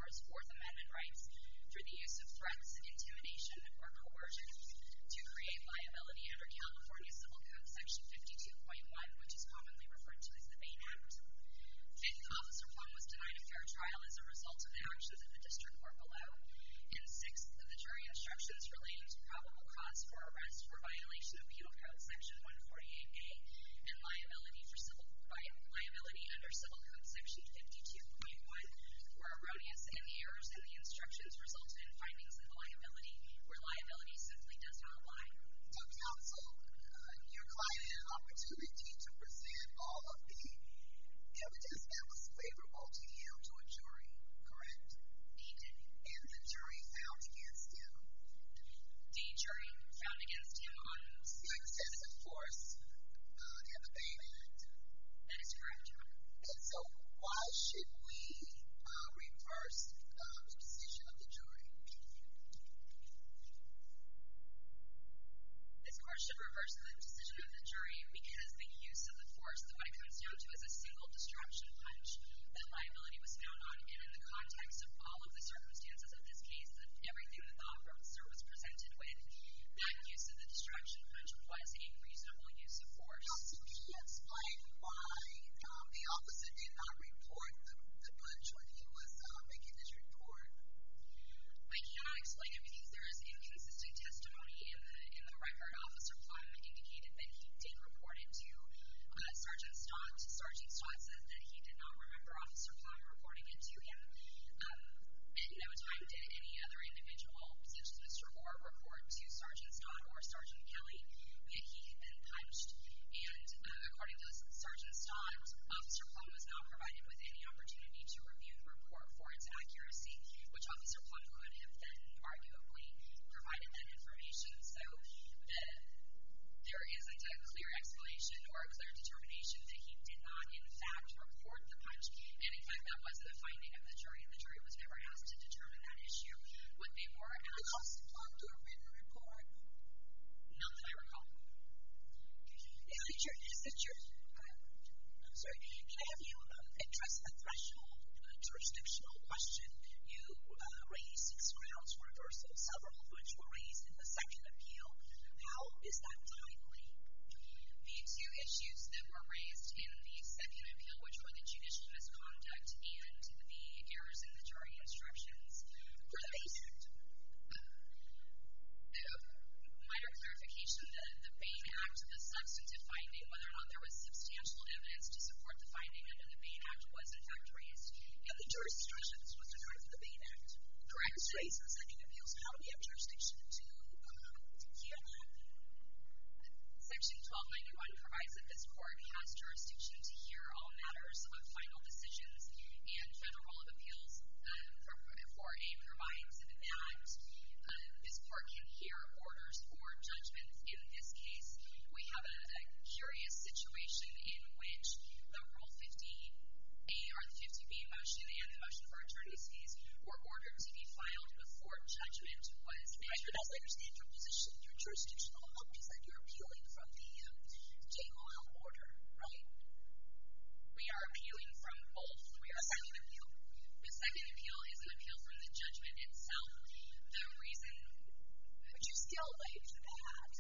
for his Fourth Amendment rights through the use of threats, intimidation, or coercion to create liability under California Civil Code Section 52.1, which is commonly referred to as the Bain Act. Fifth, Officer Plum was denied a fair trial as a result of the actions of the district court below. And sixth, the jury instructions relating to probable cause for arrest for violation of Penal Code Section 148A and liability under Civil Code Section 52.1 were erroneous, and the errors in the instructions resulted in findings of liability where liability simply does not lie. So, counsel, your client had an opportunity to present all of the evidence that was favorable to him to a jury, correct? He did. And the jury found against him? The jury found against him on the excessive force and the Bain Act. That is correct, Your Honor. And so why should we reverse the decision of the jury? This court should reverse the decision of the jury because the use of the force, what it comes down to is a single distraction punch that liability was found on. And in the context of all of the circumstances of this case, everything that the officer was presented with, that use of the distraction punch was a reasonable use of force. Counsel, can you explain why the officer did not report the punch when he was making this report? I cannot explain it because there is inconsistent testimony in the record. Officer Plum indicated that he did report it to Sergeant Stott. Sergeant Stott said that he did not remember Officer Plum reporting it to him. At no time did any other individual, such as Mr. Orr, report to Sergeant Stott or Sergeant Kelly that he had been punched. And according to Sergeant Stott, Officer Plum was not provided with any opportunity to review the report for its accuracy, which Officer Plum could have then arguably provided that information. So there isn't a clear explanation or a clear determination that he did not, in fact, report the punch. And, in fact, that wasn't a finding of the jury. The jury was never asked to determine that issue. What they were asked... Did Officer Plum do a written report? Not that I recall. I'm sorry. Can I have you address the threshold jurisdictional question? You raised 6 grounds for reversal, several of which were raised in the second appeal. How is that timely? The 2 issues that were raised in the second appeal, which were the judicial misconduct and the errors in the jury instructions, For the Bain Act. Minor clarification, the Bain Act, the substantive finding, whether or not there was substantial evidence to support the finding under the Bain Act was, in fact, raised. And the jury instructions with regard to the Bain Act. Correct. Was raised in the second appeal. So how do we have jurisdiction to hear that? Section 1291 provides that this court has jurisdiction to hear all matters of final decisions, and Federal Rule of Appeals 4A provides that this court can hear orders for judgments. In this case, we have a curious situation in which the Rule 50A or the 50B motion and the motion for attorney's fees were ordered to be filed before judgment was made. Right, but as I understand your position, your jurisdictional hook is that you're appealing from the JMOL order, right? We are appealing from both. The second appeal. The second appeal is an appeal from the judgment itself. The reason... But you still wait for that.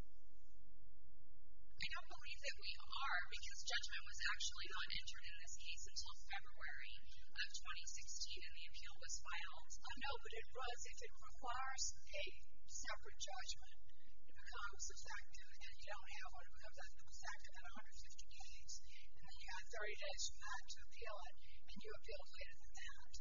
I don't believe that we are, because judgment was actually not entered in this case until February of 2016, and the appeal was filed. I know, but it was. If it requires a separate judgment, it becomes effective, and you don't have one. It becomes effective in 150 days. And then you have 30 days from that to appeal it, and you appeal later than that.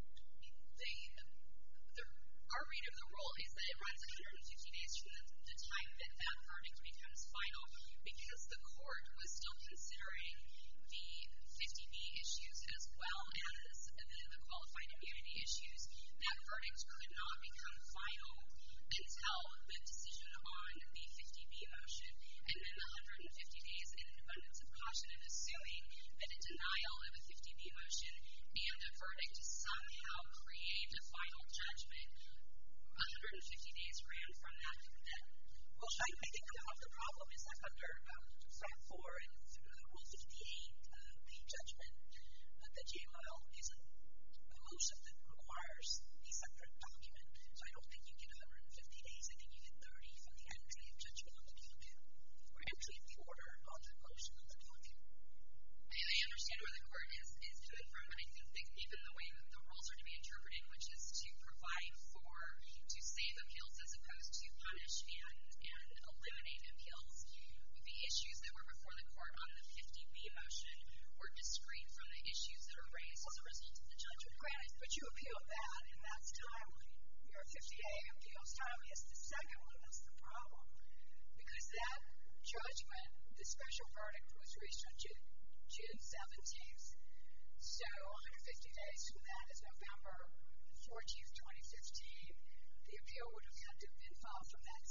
Our read of the rule is that it runs 150 days from the time that that verdict becomes final, because the court was still considering the 50B issues as well as the qualified immunity issues. That verdict could not become final until the decision on the 50B motion, and then the 150 days in an abundance of caution, and assuming that a denial of a 50B motion and a verdict somehow create a final judgment, 150 days ran from that. Well, I think the problem is that under FRAC 4 and Rule 58, the judgment, the JML isn't a motion that requires requires a separate document. So I don't think you get 150 days. I think you get 30 from the entry of judgment on the docket, or entry of the order on the motion of the docket. I understand where the court is coming from, but I think that given the way that the rules are to be interpreted, which is to provide to save appeals as opposed to punish and eliminate appeals, the issues that were before the court on the 50B motion were discrete from the issues that are raised as a result of the judgment. Granted, but you appealed that, and that's timely. Your 50A appeal is timely. It's the second one that's the problem. Because that judgment, the special verdict, was reached on June 17th. So 150 days from that is November 14th, 2015. The appeal would have had to have been filed from that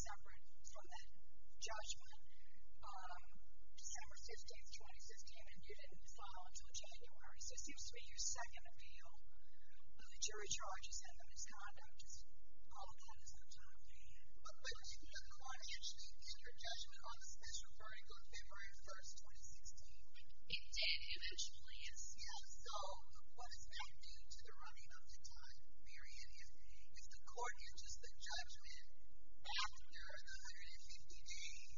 judgment, December 15th, 2015, and you didn't file until January. So it seems to me your second appeal of the jury charges and the misconduct, all of that is untimely. But didn't the court actually enter judgment on the special verdict on February 1st, 2016? It did eventually, yes. Yeah, so what does that do to the running of the time period? If the court enters the judgment after the 150 days,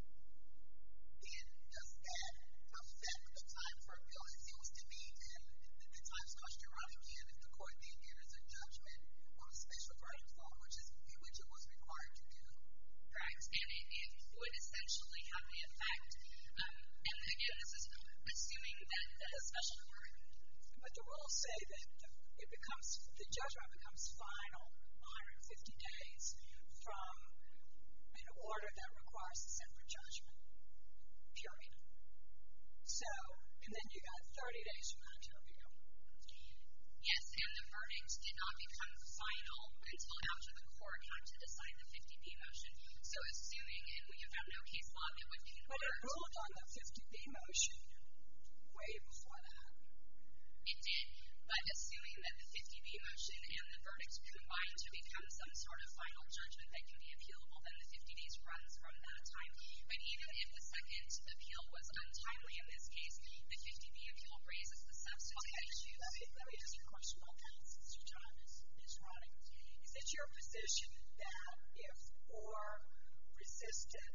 then does that affect the time for appeal? It seems to me that the time starts to run again if the court then enters a judgment on a special verdict form, which it was required to do. Correct. And it would essentially have the effect, and again, this is assuming that the special verdict. But the rules say that the judgment becomes final 150 days from an order that requires a separate judgment, period. So, and then you got 30 days from that to appeal. Yes, and the verdict did not become final until after the court had to decide the 50B motion. So assuming, and we have found no case law that would convert. But it ruled on the 50B motion way before that. It did, but assuming that the 50B motion and the verdict combined to become some sort of final judgment that can be appealable, then the 50 days runs from that time. But even if the second appeal was untimely in this case, the 50B appeal raises the substantive issue. Let me ask you a question about that since your time is running. Is it your position that if Orr resisted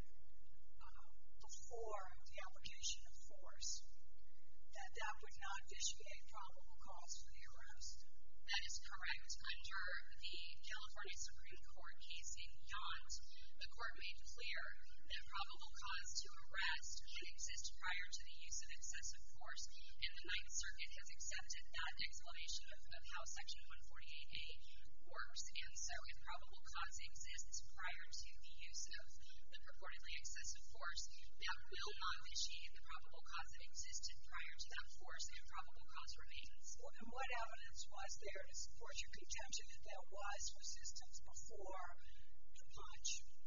before the application of force, that that would not vitiate probable cause for the arrest? That is correct. Under the California Supreme Court case in Yount, the court made clear that probable cause to arrest can exist prior to the use of excessive force, and the Ninth Circuit has accepted that explanation of how Section 148A works. And so if probable cause exists prior to the use of the purportedly excessive force, that will not vitiate the probable cause that existed prior to that force, and probable cause remains. And what evidence was there to support your contention that there was resistance before the punch?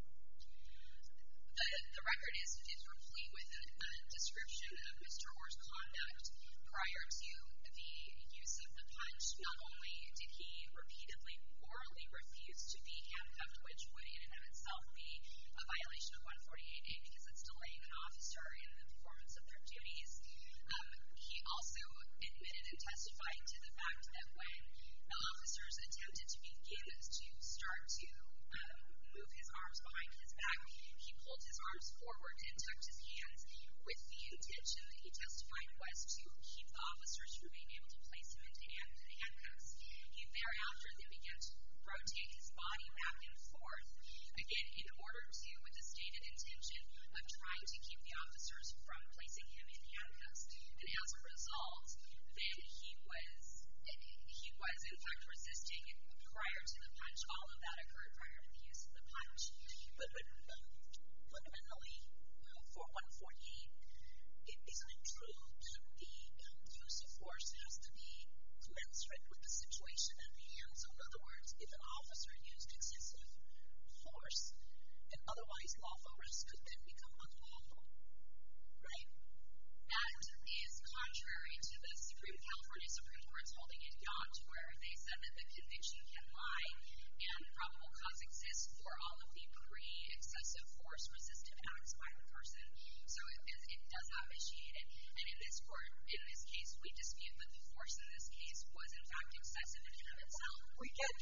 The record is replete with a description of Mr. Orr's conduct prior to the use of the punch. Not only did he repeatedly orally refuse to be handcuffed, which would in and of itself be a violation of 148A because it's delaying an officer in the performance of their duties, he also admitted and testified to the fact that when the officers attempted to begin to start to move his arms behind his back, he pulled his arms forward and tucked his hands with the intention that he testified was to keep the officers from being able to place him into handcuffs. He thereafter then began to rotate his body back and forth, again, in order to, with the stated intention of trying to keep the officers from placing him in handcuffs. And as a result, then he was in fact resisting prior to the punch. All of that occurred prior to the use of the punch. But fundamentally, for 148, isn't it true that the use of force has to be commensurate with the situation at hand? So in other words, if an officer used excessive force, an otherwise lawful arrest could then become unlawful, right? That is contrary to the California Supreme Court's holding in Yount, where they said that the conviction can lie and probable cause exists for all of the pre-excessive force resistive acts by the person. So it does not vitiate it. And in this case, we dispute that the force in this case was in fact excessive in and of itself. We get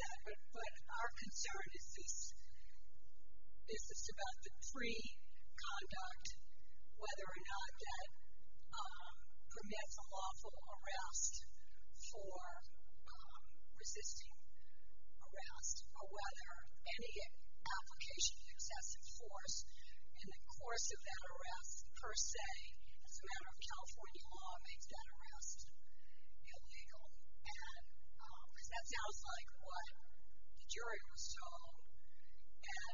concern is this about the pre-conduct, whether or not that permits a lawful arrest for resisting arrest, or whether any application of excessive force in the course of that arrest, per se, as a matter of California law, makes that arrest illegal. And that sounds like what the jury was told. And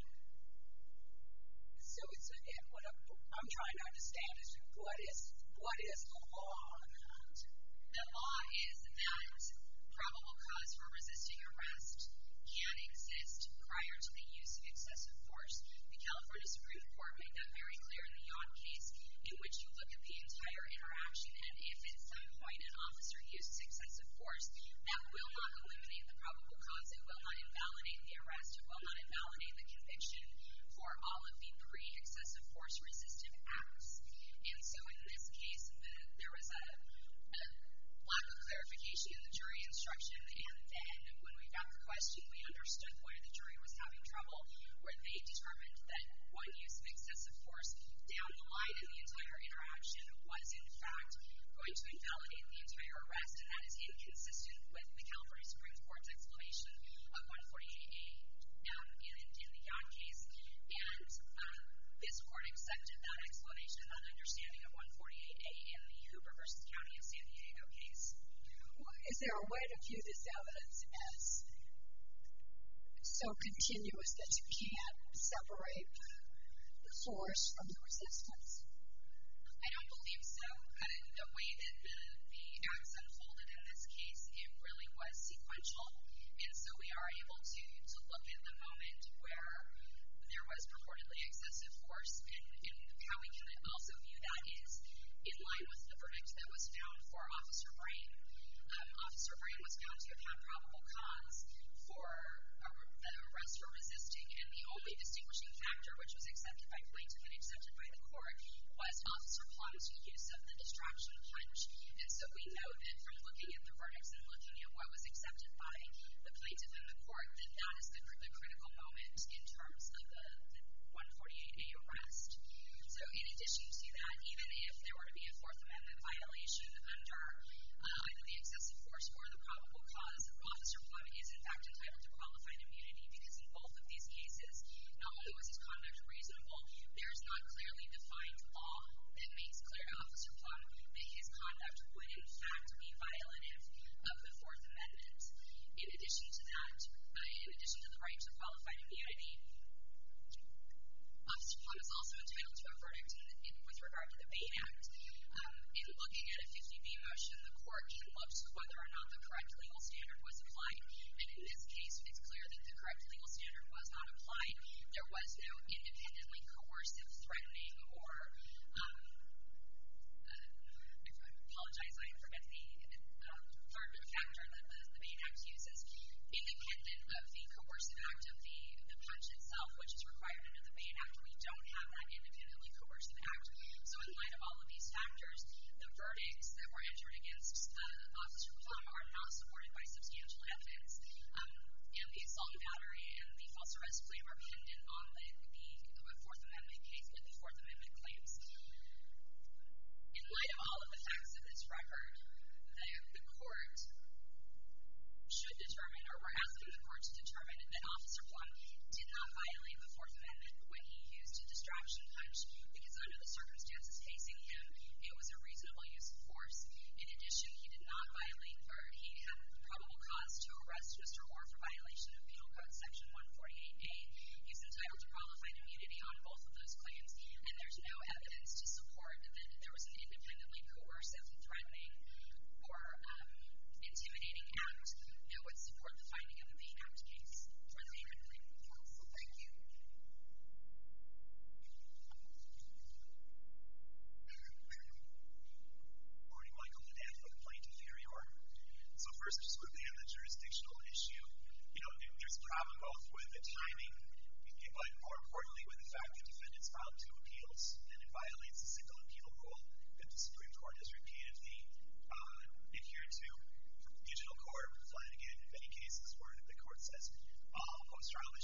so what I'm trying to understand is what is the law on that? The law is that probable cause for resisting arrest can exist prior to the use of excessive force. The California Supreme Court made that very clear in the Yacht case, in which you look at the entire interaction, and if at some point an officer uses excessive force, that will not eliminate the probable cause. It will not invalidate the arrest. It will not invalidate the conviction for all of the pre-excessive force resistive acts. And so in this case, there was a lack of clarification in the jury instruction, and then when we got the question, we understood where the jury was having trouble, where they determined that one use of excessive force down the line in the entire interaction was, in fact, going to invalidate the entire arrest, and that is inconsistent with the California Supreme Court's explanation of 148A in the Yacht case. And this court accepted that explanation, that understanding of 148A in the Hooper v. County of San Diego case. Is there a way to view this evidence as so continuous that you can't separate the force from the resistance? I don't believe so. The way that the acts unfolded in this case, it really was sequential, and so we are able to look at the moment where there was purportedly excessive force, and how we can also view that is in line with the verdict that was found for Officer Brain. Officer Brain was found to have had probable cause for the arrest for resisting, and the only distinguishing factor, which was accepted by plaintiff and accepted by the court, was Officer Plum's use of the distraction punch. And so we know that from looking at the verdicts and looking at what was accepted by the plaintiff and the court, that that is the critical moment in terms of the 148A arrest. So in addition to that, even if there were to be a Fourth Amendment violation under either the excessive force or the probable cause, Officer Plum is in fact entitled to qualified immunity, because in both of these cases, not only was his conduct reasonable, there is not clearly defined law that makes clear to Officer Plum that his conduct would in fact be violative of the Fourth Amendment. In addition to that, in addition to the right to qualified immunity, Officer Plum is also entitled to a verdict with regard to the Bain Act. In looking at a 50B motion, the court can look to whether or not the correct legal standard was applied. And in this case, it's clear that the correct legal standard was not applied. There was no independently coercive threatening or, I apologize, I forget the third factor that the Bain Act uses, independent of the coercive act of the punch itself, which is required under the Bain Act. We don't have that independently coercive act. So in light of all of these factors, the verdicts that were entered against Officer Plum are not supported by substantial evidence. And the assault and battery and the false arrest claim are pendant on the Fourth Amendment case, the Fourth Amendment claims. In light of all of the facts of this record, the court should determine, or we're asking the court to determine, that Officer Plum did not violate the Fourth Amendment when he used a distraction punch, because under the circumstances facing him, it was a reasonable use of force. In addition, he did not violate, or he had probable cause to arrest Mr. Orr for violation of Penal Code Section 148A. He's entitled to qualified immunity on both of those claims, and there's no evidence to support that there was an independently coercive, threatening, or intimidating act that would support the finding of the Bain Act case, for the Bain Act claim. So thank you. Morning, Michael Nadan for the plaintiff here, York. So first, just quickly on the jurisdictional issue, there's a problem both with the timing, but more importantly with the fact that defendants filed 2 appeals, and it violates the single appeal rule that the Supreme Court has repeatedly adhered to. Digital court, Flanagan, in many cases where the court says post-trial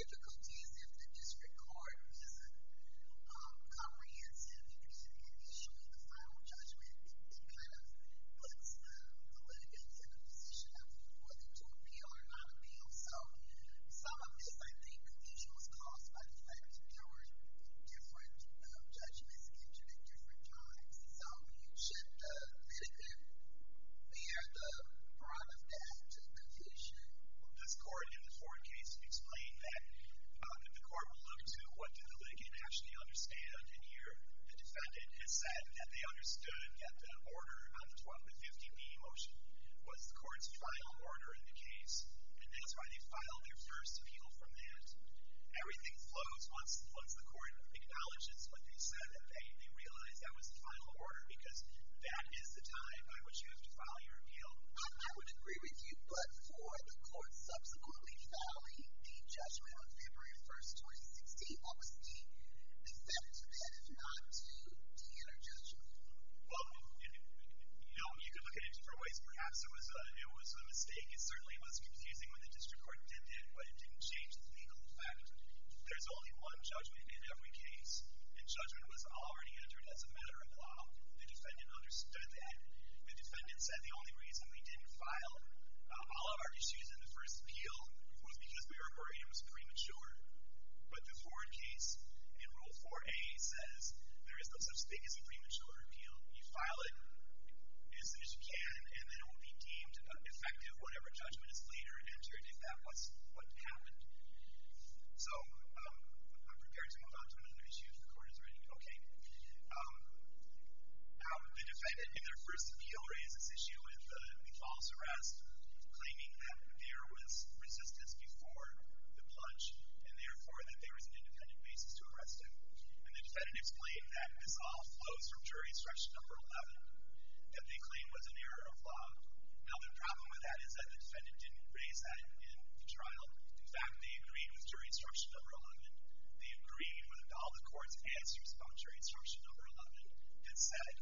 difficulty is if the district court isn't comprehensive in issuing the final judgment, it kind of puts the litigants in a position of whether to appeal or not appeal. So some of this, I think, confusion was caused by the fact that there were different judgments entered at different times. So should the litigant bear the brunt of that confusion? This court in the Ford case explained that the court will look to what did the litigant actually understand, and here the defendant has said that they understood that the order on the 50B motion was the court's final order in the case, and that's why they filed their first appeal from that. Everything flows once the court acknowledges what they said, and they realize that was the final order, because that is the time by which you have to file your appeal. I would agree with you, but for the court subsequently filing the judgment on February 1st, 2016, what was the effect of that, if not to enter judgment? Well, you could look at it different ways. Perhaps it was a mistake. It certainly was confusing when the district court did that, but it didn't change the legal effect. There's only one judgment in every case, and judgment was already entered as a matter of law. The defendant understood that. The defendant said the only reason we didn't file all of our issues in the first appeal was because we were worried it was premature. But the Ford case in Rule 4A says there is no such thing as a premature appeal. You file it as soon as you can, and then it will be deemed effective whatever judgment is later entered, if that was what happened. So I'm prepared to move on to another issue if the court is ready. Okay. Now, the defendant in their first appeal raised this issue with the false arrest, claiming that there was resistance before the plunge, and therefore that there was an independent basis to arrest him. And the defendant explained that this all flows from jury instruction number 11, that they claim was an error of law. Now, the problem with that is that the defendant didn't raise that in the trial. In fact, they agreed with jury instruction number 11. They agreed with all the court's answers about jury instruction number 11 that said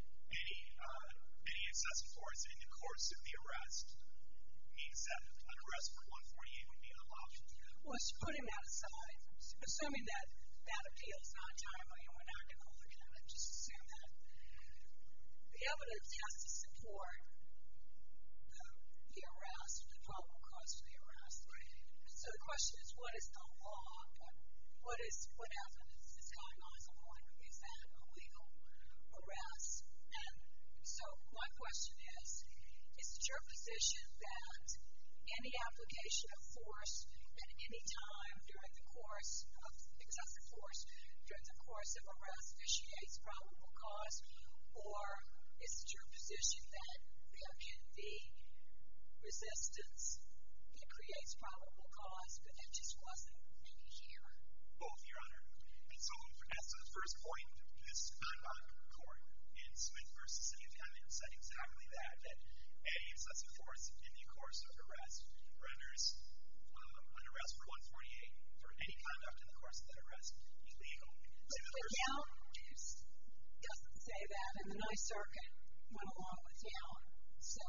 any excessive force in the course of the arrest means that an arrest for 148 would be unlawful. Well, putting that aside, assuming that that appeal is not timely and we're not going to look at it, just assume that the evidence has to support the arrest, the probable cause for the arrest. Right. So the question is, what is the law? What evidence is cognizable? Is that a legal arrest? And so my question is it your position that any application of force at any time during the course of excessive force, during the course of arrest, initiates probable cause? Or is it your position that there can be resistance that creates probable cause, but there just wasn't any here? Both, Your Honor. And so as to the first point, this non-bond court in Smith v. City of Hammond said exactly that any excessive force in the course of arrest renders an arrest for 148 for any conduct in the course of that arrest illegal. But Young doesn't say that, and the Ninth Circuit went along with Young. So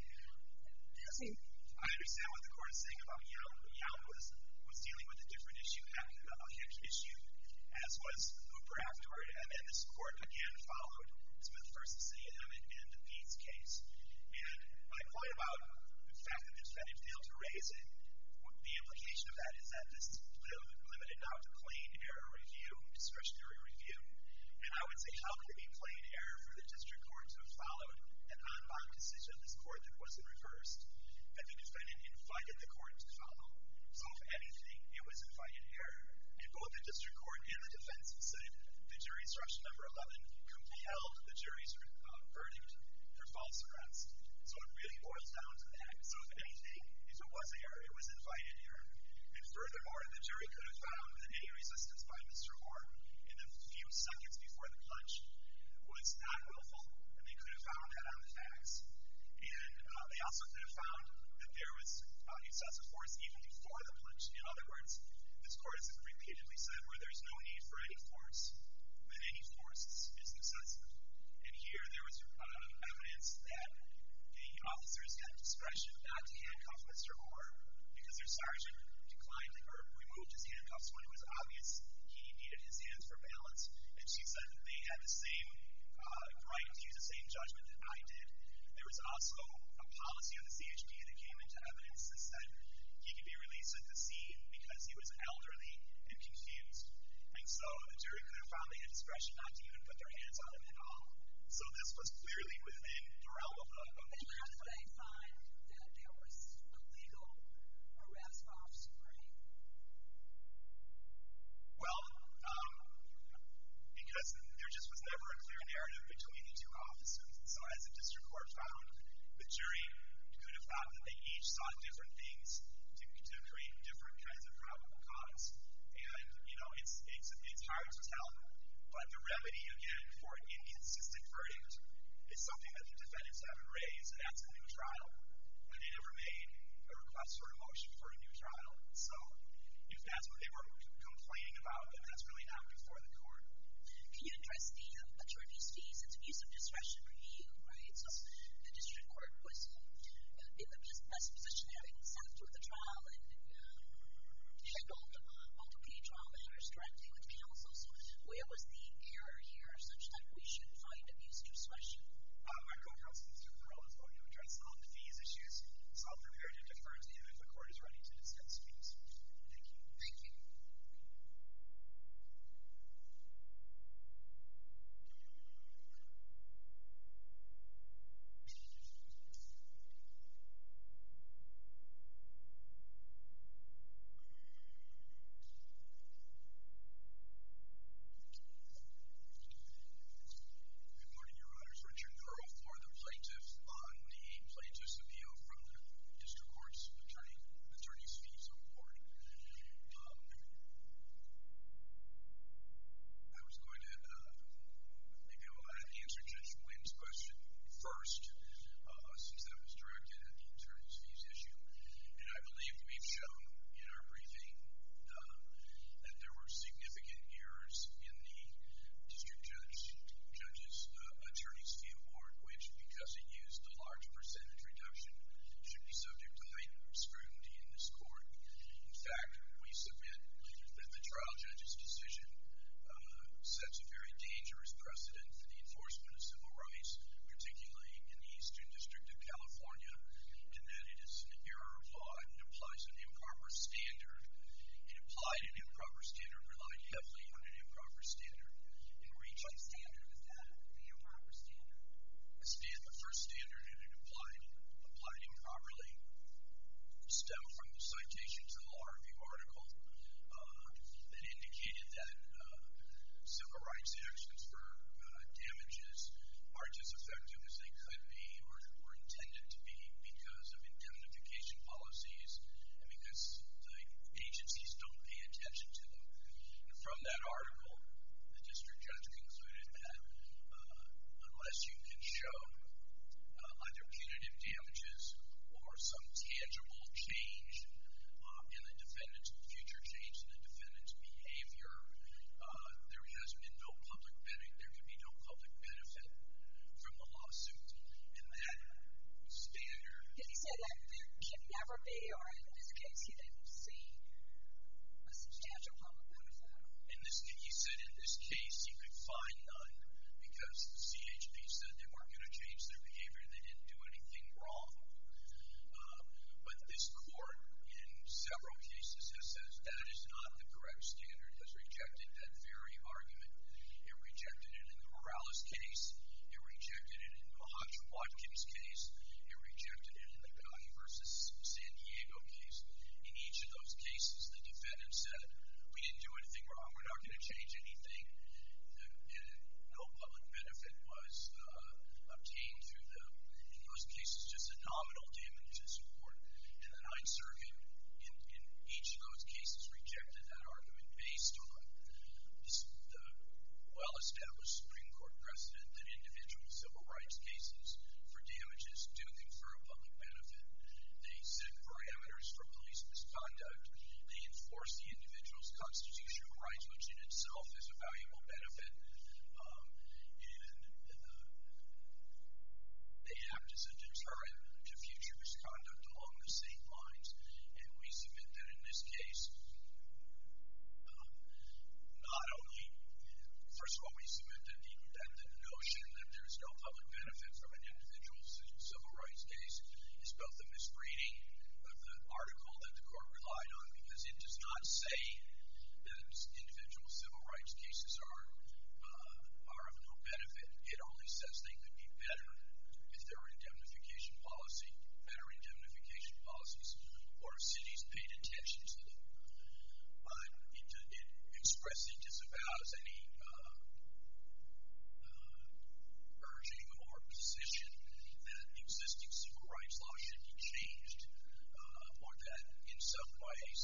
I understand what the court is saying about Young. Young was dealing with a different issue, a Heck issue, as was Hooper afterward. And then this court again followed Smith v. City of Hammond and the Beats case. And my point about the fact that the defendant failed to raise it, the implication of that is that this is limited now to plain error review, discretionary review. And I would say, how could it be plain error for the district court to have followed an non-bond decision of this court that wasn't reversed, that the defendant invited the court to follow? So if anything, it was invited error. And both the district court and the defense have said the jury instruction number 11 compelled the jury's verdict for false arrest. So it really boils down to that. So if anything, if it was error, it was invited error. And furthermore, the jury could have found that any resistance by Mr. Moore in the few seconds before the punch was not willful, and they could have found that on the facts. And they also could have found that there was excessive force even before the punch. In other words, this court has repeatedly said where there's no need for any force, then any force is excessive. And here there was evidence that the officers had discretion not to handcuff Mr. Moore because their sergeant declined or removed his handcuffs when it was obvious he needed his hands for balance. And she said that they had the same right to use the same judgment that I did. There was also a policy of the CHP that came into evidence that said he could be released at the scene because he was elderly and confused. And so the jury could have found they had discretion not to even put their hands on him at all. So this was clearly within the realm of the And how did they find that there was a legal arrest for Officer Gray? Well, because there just was never a clear narrative between the two officers. So as the district court found, the jury could have thought that they each saw different things to create different kinds of probable cause. And, it's hard to tell. But the remedy, again, for an inconsistent verdict is something that the defendants haven't raised, and that's a new trial. And they never made a request for a motion for a new trial. So if that's what they were complaining about, then that's really not before the court. Can you address the attorney's fees? It's abuse of discretion review, right? So the district court was in the best position having sat through the trial and handled multiple trial matters directly with counsel. So where was the error here such that we should find abuse of discretion? My co-counsel, Mr. Burrell, is going to address all the fees issues. So I'm prepared to defer to him if the court is ready to discuss fees. Thank you. Thank you. Good morning, Your Honors. Richard Burrell for the plaintiff on the plaintiff's appeal from the district court's attorney's fees award. I was going to maybe I'll answer Judge Wynn's question first, since that was directed at the attorney's fees issue. And I believe we've shown in our briefing that there were significant errors in the district judge's attorney's fee award, which, because it used a large percentage reduction, should be subject to heightened scrutiny in this court. In fact, we submit that the trial judge's decision sets a very dangerous precedent for the enforcement of civil rights, particularly in the Eastern District of California, and that it is an error of law and it applies an improper standard. It applied an improper standard, relied heavily on an improper standard in reaching. What standard was that, the improper standard? The first standard that it applied improperly stemmed from the citation to the law review article that indicated that civil rights actions for damages aren't as effective as they could be or were intended to be because of indemnification policies and because the agencies don't pay attention to them. And from that article, the district judge concluded that unless you can show either punitive damages or some tangible change in the defendant's future change in the defendant's behavior, there can be no public benefit from the lawsuit. And that standard. Did he say that there can never be, or in this case he didn't see a substantial public benefit? He said in this case he could find none because the CHP said they weren't going to change their behavior. They didn't do anything wrong. But this court, in several cases, has said that is not the correct standard, has rejected that very argument. It rejected it in the Morales case. It rejected it in the Mahatma Watkins case. It rejected it in the Guy versus San Diego case. In each of those cases, the defendant said, we didn't do anything wrong. We're not going to change anything. And no public benefit was obtained through them. In those cases, just a nominal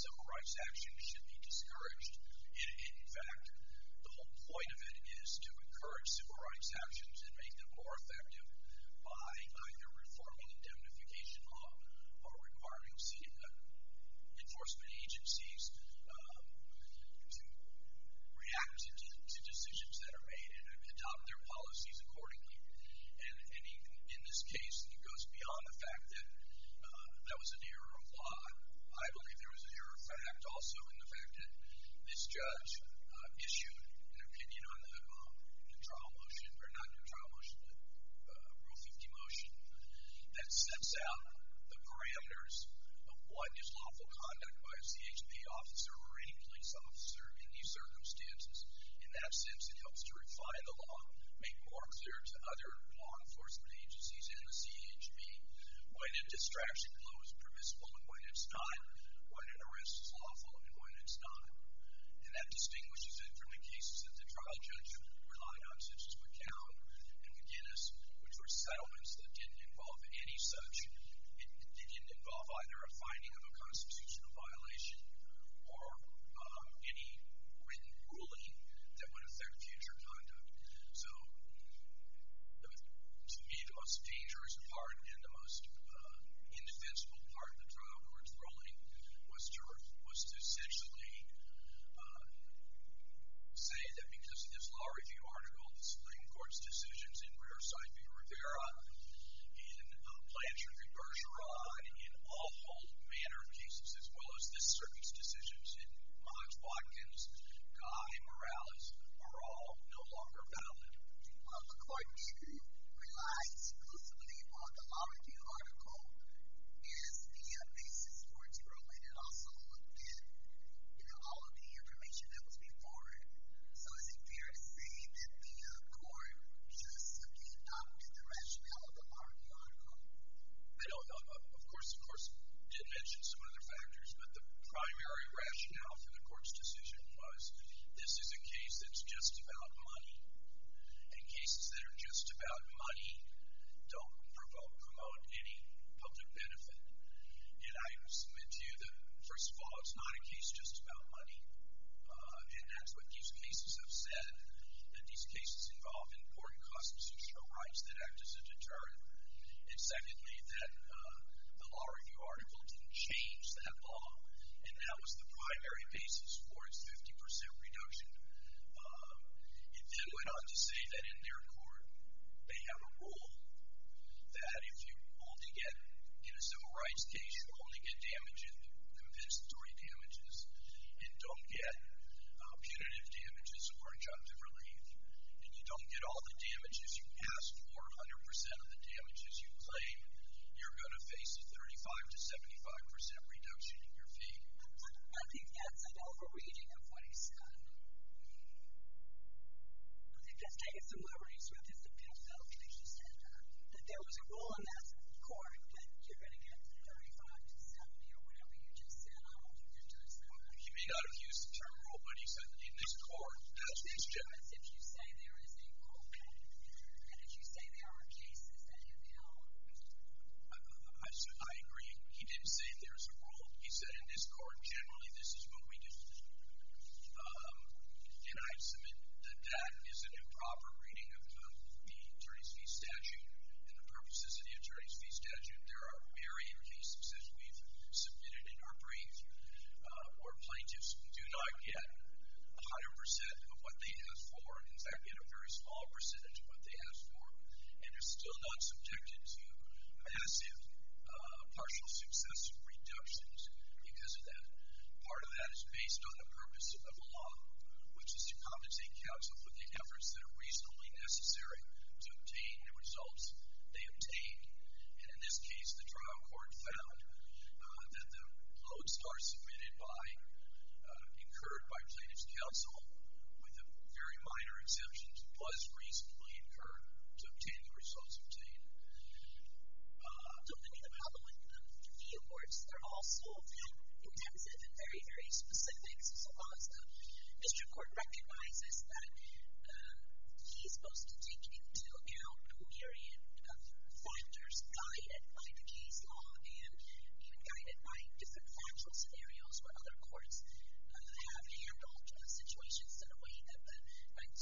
civil rights action should be discouraged. In fact, the whole point of it is to encourage civil rights actions and make them more effective by either reforming indemnification law or requiring enforcement agencies to react to decisions that are made and adopt their policies accordingly. And in this case, it goes beyond the fact that that was an error of law. I believe there was an error of fact also in the fact that this judge issued an opinion on the new trial motion, or not new trial motion, the Rule 50 motion, that sets out the parameters of what is lawful conduct by a CHP officer or any police officer in these circumstances. In that sense, it helps to refine the law, make more clear to other law enforcement agencies and the CHP when a distraction blow is permissible and when it's not, when an arrest is lawful and when it's not. And that distinguishes it from the cases that the trial judge relied on, such as McCown and McGinnis, which were settlements that didn't involve any such. They didn't involve either a finding of a constitutional violation or any written ruling that would affect future conduct. So, to me, the most dangerous part and the most indefensible part of the trial court's ruling was to essentially say that because of this law review article, the Supreme Court's decisions in Riverside v. Rivera, in Blanchard v. Bergeron, in all whole manner of cases, as well as this circuit's decisions in Mons Watkins, Guy, Morales, are all no longer valid. Well, the court didn't rely exclusively on the law review article as the basis for its ruling. It also looked at, all of the information that was before it. So is it fair to say that the court just simply adopted the rationale of the law review article? I don't know. Of course, did mention some other factors, but the primary rationale for the court's decision was this is a case that's just about money. And cases that are just about money don't promote any public benefit. And I submit to you that, first of all, it's not a case just about money. And that's what these cases have said, that these cases involve important constitutional rights that act as a deterrent. And secondly, that the law review article didn't change that law. And that was the primary basis for its 50% reduction. It then went on to say that in their court, they have a rule that if you only get, in a civil rights case, you only get damages, compensatory damages, and don't get punitive damages or injunctive relief, and you don't get all the damages you asked for, 100% of the damages you claim, you're going to face a 35 to 75% reduction in your fee. I think that's an overreading of what he said. I think that's taking some liberties with his opinion. I don't think he said that there was a rule in that court that you're going to get 35 to 70 or whatever you just said. I don't think that does that. He may not have used the term rule, but he said in this court, that's his judgment. If you say there is a rule, and if you say there are cases that have held. I agree. He didn't say there's a rule. He said in this court, generally, this is what we do. And I submit that that is an improper reading of the attorney's fee statute and the purposes of the attorney's fee statute. There are myriad cases, as we've submitted in our brief, where plaintiffs do not get 100% of what they ask for. In fact, get a very small percentage of what they ask for. And they're still not subjected to massive partial success reductions because of that. Part of that is based on the purpose of the law, which is to compensate counsel for the efforts that are reasonably necessary to obtain the results they obtained. And in this case, the trial court found that the lodestar submitted incurred by plaintiff's counsel, with a very minor exemptions, was reasonably incurred to obtain the results obtained. The problem with the fee awards, they're also intensive and very, very specific. So long as the district court recognizes that he's supposed to take into account a myriad of factors guided by the case law and even guided by different factual scenarios where other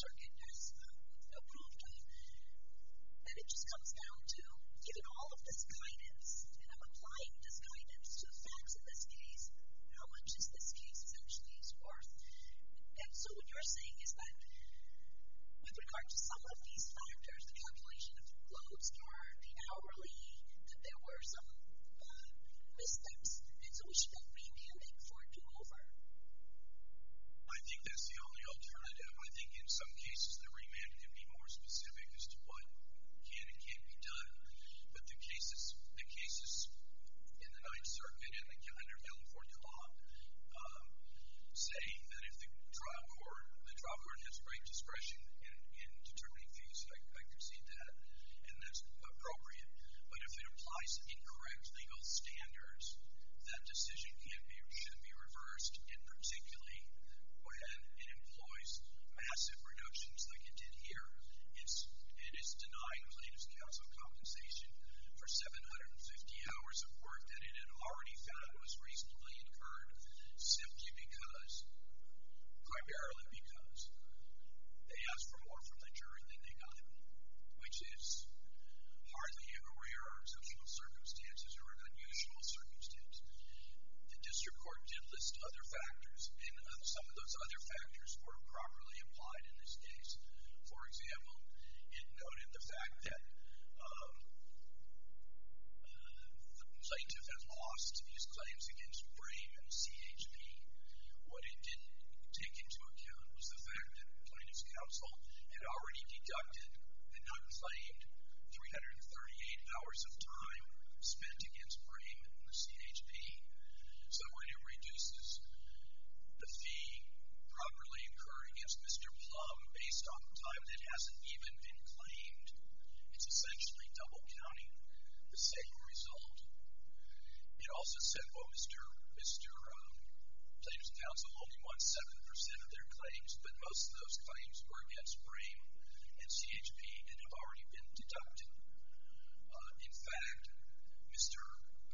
Circuit has approved of. And it just comes down to, given all of this guidance, and I'm applying this guidance to the facts in this case, how much is this case essentially worth? And so what you're saying is that with regard to some of these factors, the calculation of loads or the hourly, that there were some missteps, and so we should have remanded for a do-over. I think that's the only alternative. I think in some cases the remand can be more specific as to what can and can't be done. But the cases in the Ninth Circuit and under California law say that if the trial court has great discretion in determining fees, I concede that, and that's appropriate. But if it applies incorrect legal standards, that decision should be reversed, and particularly when it employs massive reductions like it did here. It is denying plaintiff's counsel compensation for 750 hours of work that it had already found was reasonably incurred, simply because, primarily because, they asked for more from the jury than they got, which is hardly a rare or exceptional circumstances or an unusual circumstance. The district court did list other factors, and some of those other factors were properly applied in this case. For example, it noted the fact that the plaintiff had lost his claims against Brame and CHP. What it didn't take into account was the fact that plaintiff's counsel had already deducted and not claimed 338 hours of time spent against Brame and the CHP. So when it reduces the fee properly incurred against Mr. Plum based on time that hasn't even been claimed, it's essentially double counting the same result. It also said, well, Mr. Plaintiff's counsel only won 7% of their claims, but most of those claims were against Brame and CHP and have already been deducted. In fact, Mr.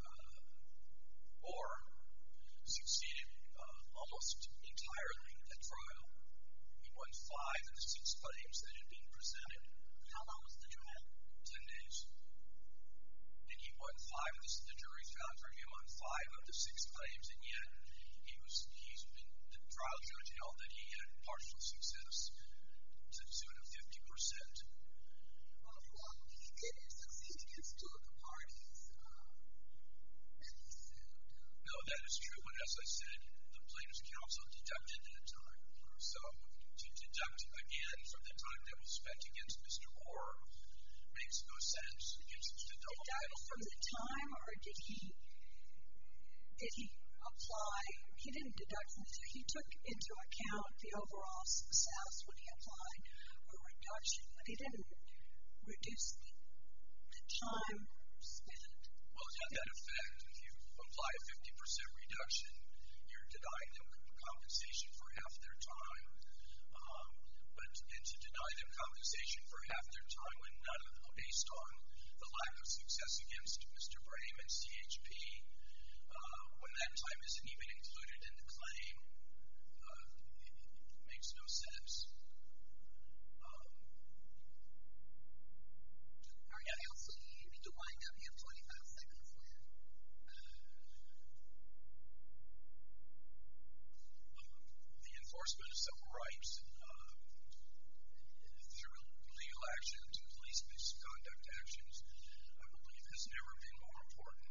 Orr succeeded almost entirely at trial. He won 5 of the 6 claims that had been presented. How long was the trial? 10 days. And he won 5 of the jury found for him on 5 of the 6 claims, and yet the trial judge held that he had partial success to the tune of 50%. Well, he didn't succeed against 2 of the parties that he sued. No, that is true, but as I said, the plaintiff's counsel deducted that time. So to deduct again from the time that was spent against Mr. Orr makes no sense. Deduct from the time, or did he apply? He didn't deduct from the time. He took into account the overall success when he applied a reduction, but he didn't reduce the time spent. Well, it had that effect. If you apply a 50% reduction, you're denying them compensation for half their time. And to deny them compensation for half their time when none of them, based on the lack of success against Mr. Brame and CHP, when that time isn't even included in the claim, makes no sense. All right, so you need to wind up. You have 25 seconds left. The enforcement of civil rights through legal actions and police misconduct actions, I believe, has never been more important.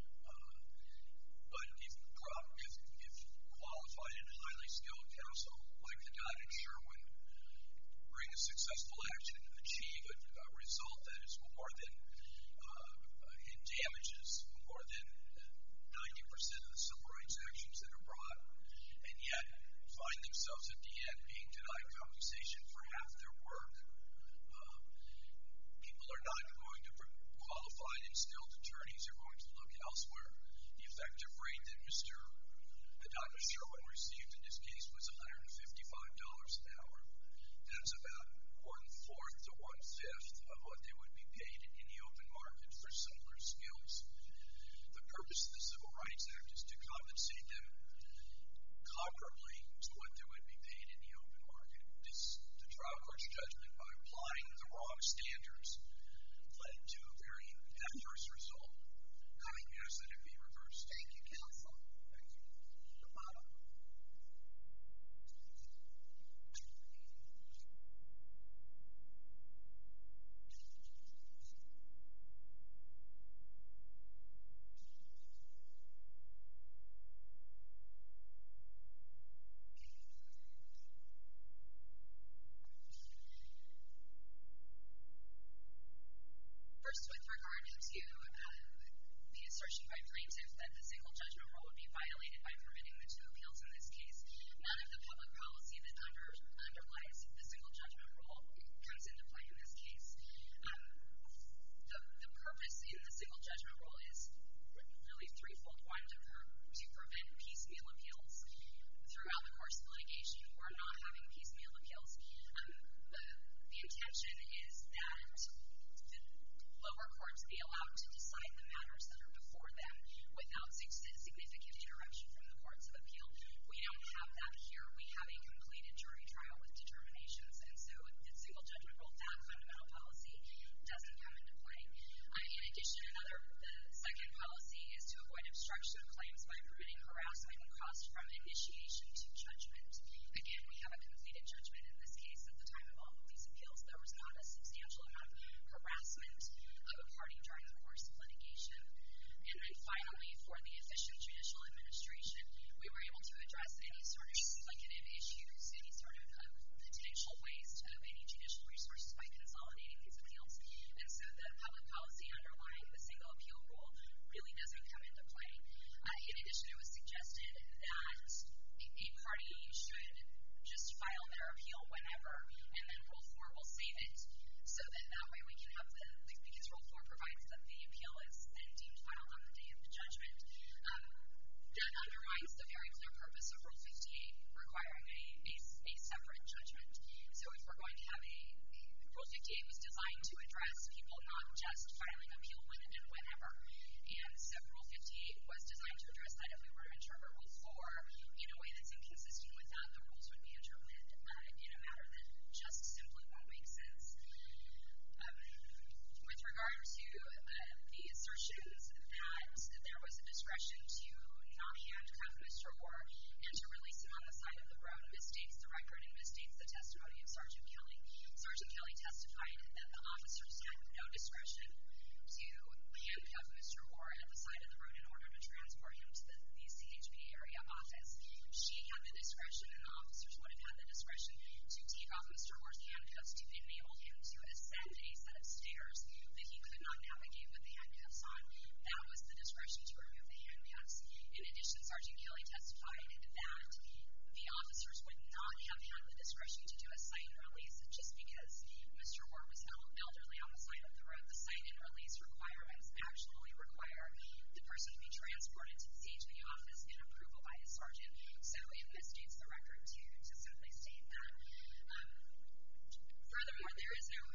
But if qualified and highly skilled counsel like Haddad and Sherwin bring a successful action and achieve a result that is more than, in damages, more than 90% of the civil rights actions that are brought, and yet find themselves at the end being denied compensation for half their work, people are not going to qualified and skilled attorneys are going to look elsewhere. The effective rate that Mr. Haddad and Sherwin received in this case was $155 an hour. That's about 1/4 to 1/5 of what they would be paid in the open market for similar skills. The purpose of the Civil Rights Act is to compensate them comparably to what they would be paid in the open market. The trial court's judgment by applying the wrong standards led to a very adverse result. I ask that it be reversed. Thank you, counsel. Thank you. Roboto. First, with regard to the assertion by plaintiff that the single judgment rule would be violated by permitting the two appeals in this case, none of the public policy that underlies the single judgment rule comes into play in this case. The purpose in the single judgment rule is really threefold. One, to prevent piecemeal appeals throughout the course of litigation. We're not having piecemeal appeals. The intention is that lower courts be allowed to decide the matters that are before them without significant interruption from the courts of appeal. We don't have that here. We have a completed jury trial with determinations, and so the single judgment rule, that fundamental policy, doesn't come into play. In addition, the second policy is to avoid obstruction of claims by permitting harassment and cost from initiation to judgment. Again, we have a completed judgment in this case. At the time of all of these appeals, there was not a substantial amount of harassment of a party during the course of litigation. And then finally, for the efficient judicial administration, we were able to address any sort of duplicative issues, any sort of potential waste of any judicial resources by consolidating these appeals. And so the public policy underlying the single appeal rule really doesn't come into play. In addition, it was suggested that a party should just file their appeal whenever, and then Rule 4 will save it, so that way we can have because Rule 4 provides that the appeal is then deemed filed on the day of the judgment. That undermines the very clear purpose of Rule 58, requiring a separate judgment. So if we're going to have Rule 58 was designed to address people not just filing appeal when and whenever. And so Rule 58 was designed to address that. If we were to interpret Rule 4 in a way that's inconsistent with that, the rules would be interpreted in a manner that just simply won't make sense. With regard to the assertions that there was a discretion to not handcuff Mr. Orr and to release him on the side of the road misstates the record and misstates the testimony of Sergeant Kelly. Sergeant Kelly testified that the officers had no discretion to handcuff Mr. Orr at the side of the road in order to transport him to the CHP area office. She had the discretion, and the officers would have had the discretion, to take off Mr. Orr's handcuffs to enable him to ascend a set of stairs that he could not navigate with the handcuffs on. That was the discretion to remove the handcuffs. In addition, Sergeant Kelly testified that the officers would not have had the discretion to do a cite and release just because Mr. Orr was elderly on the side of the road. The cite and release requirements actually require the person to be transported to the CHP office and approval by a sergeant. So it misstates the record to simply state that. Furthermore, there is no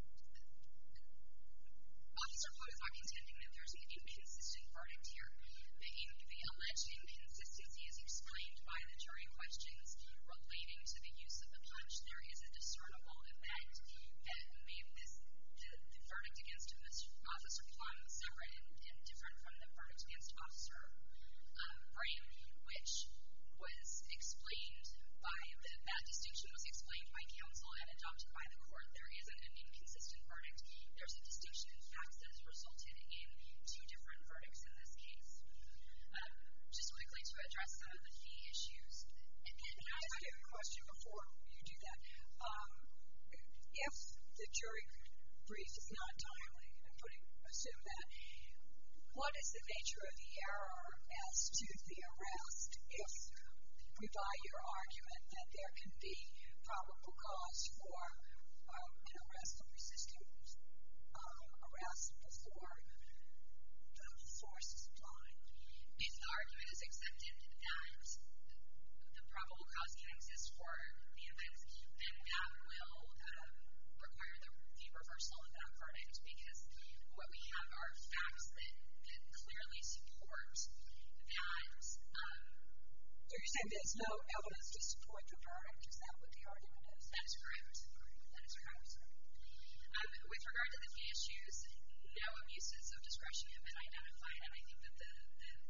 Officer Poe is not contending that there's an inconsistent verdict here. The alleged inconsistency is explained by the jury questions relating to the use of the punch. There is a discernible event that made the verdict against Officer Plum separate and different from the verdict against Officer Brain, which was explained by that distinction was explained by counsel and adopted by the court. There isn't an inconsistent verdict. There's a distinction in facts that has resulted in two different verdicts in this case. Just quickly to address some of the fee issues. Can I ask you a question before you do that? If the jury brief is not timely, assume that, what is the nature of the error as to the arrest if we buy your argument that there can be probable cause for an arrest for resisting arrest before the force is applied? If the argument is accepted that the probable cause can exist for the events, then that will require the reversal of that verdict, because what we have are facts that clearly support that. So you're saying there's no evidence to support the verdict? Is that what the argument is? That is correct. That is correct. With regard to the fee issues, no abuses of discretion have been identified, and I think that the